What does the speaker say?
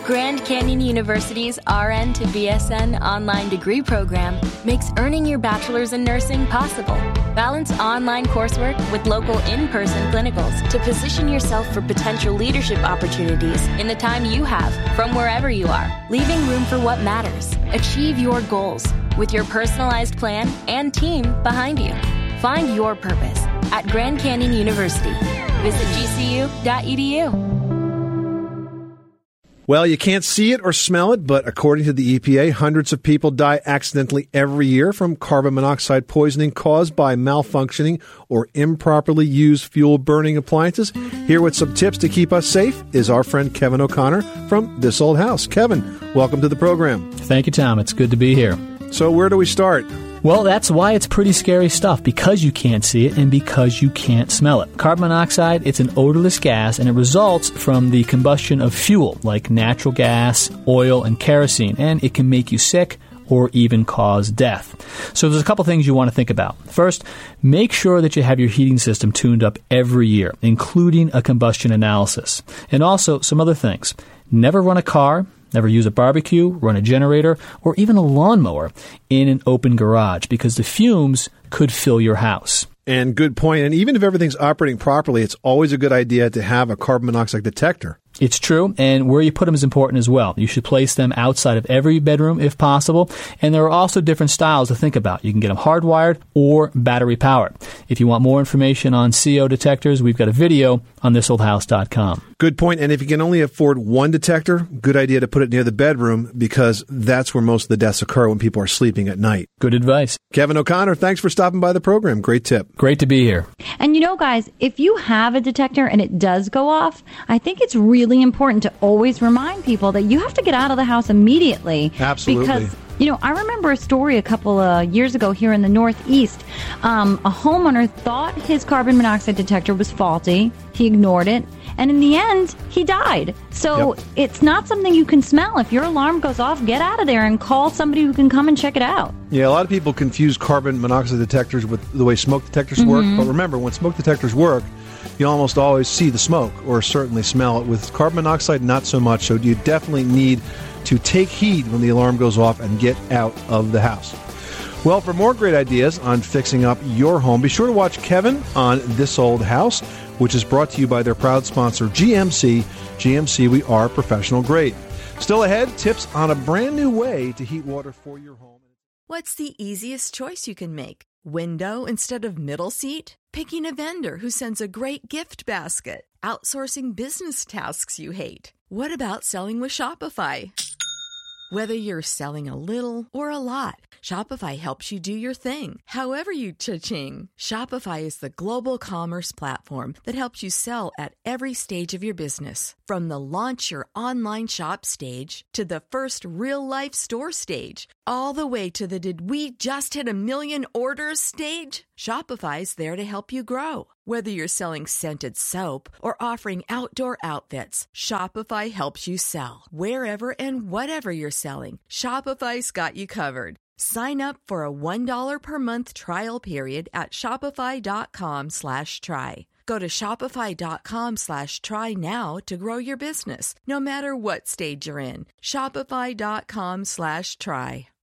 Grand Canyon University's RN to BSN online degree program makes earning your bachelor's in nursing possible. Balance online coursework with local in-person clinicals to position yourself for potential leadership opportunities in the time you have from wherever you are, leaving room for what matters. Achieve your goals with your personalized plan and team behind you. Find your purpose at Grand Canyon University. Visit gcu.edu. Well, you can't see it or smell it, but according to the EPA, hundreds of people die accidentally every year from carbon monoxide poisoning caused by malfunctioning or improperly used fuel-burning appliances. Here with some tips to keep us safe is our friend Kevin O'Connor from This Old House. Kevin, welcome to the program. Thank you, Tom. It's good to be here. So where do we start? Well, that's why it's pretty scary stuff, because you can't see it and because you can't smell it. Carbon monoxide, it's an odorless gas, and it results from the combustion of fuel like natural gas, oil, and kerosene, and it can make you sick or even cause death. So there's a couple things you want to think about. First, make sure that you have your heating system tuned up every year, including a combustion analysis. And also some other things. Never run a car, never use a barbecue, run a generator, or even a lawnmower in an open garage, because the fumes could fill your house. And good point. And even if everything's operating properly, it's always a good idea to have a carbon monoxide detector. It's true, and where you put them is important as well. You should place them outside of every bedroom if possible, and there are also different styles to think about. You can get them hardwired or battery-powered. If you want more information on CO detectors, we've got a video on thisoldhouse.com. Good point, and if you can only afford one detector, good idea to put it near the bedroom, because that's where most of the deaths occur when people are sleeping at night. Good advice. Kevin O'Connor, thanks for stopping by the program. Great tip. Great to be here. And you know, guys, if you have a detector and it does go off, I think it's really important to always remind people that you have to get out of the house immediately. Absolutely. Because, you know, I remember a story a couple of years ago here in the Northeast. A homeowner thought his carbon monoxide detector was faulty. He ignored it. And in the end, he died. So It's not something you can smell. If your alarm goes off, get out of there and call somebody who can come and check it out. Yeah, a lot of people confuse carbon monoxide detectors with the way smoke detectors work. But remember, when smoke detectors work, you almost always see the smoke or certainly smell it. With carbon monoxide, not so much. So you definitely need to take heed when the alarm goes off and get out of the house. Well, for more great ideas on fixing up your home, be sure to watch Kevin on This Old House, which is brought to you by their proud sponsor, GMC. GMC, we are professional grade. Still ahead, tips on a brand new way to heat water for your home. What's the easiest choice you can make? Window instead of middle seat? Picking a vendor who sends a great gift basket? Outsourcing business tasks you hate? What about selling with Shopify? Whether you're selling a little or a lot, Shopify helps you do your thing, however you cha-ching. Shopify is the global commerce platform that helps you sell at every stage of your business. From the launch your online shop stage to the first real-life store stage, all the way to the did we just hit 1 million orders stage. Shopify's there to help you grow. Whether you're selling scented soap or offering outdoor outfits, Shopify helps you sell. Wherever and whatever you're selling, Shopify's got you covered. Sign up for a $1 per month trial period at shopify.com/try. Go to shopify.com/try now to grow your business, no matter what stage you're in. Shopify.com/try.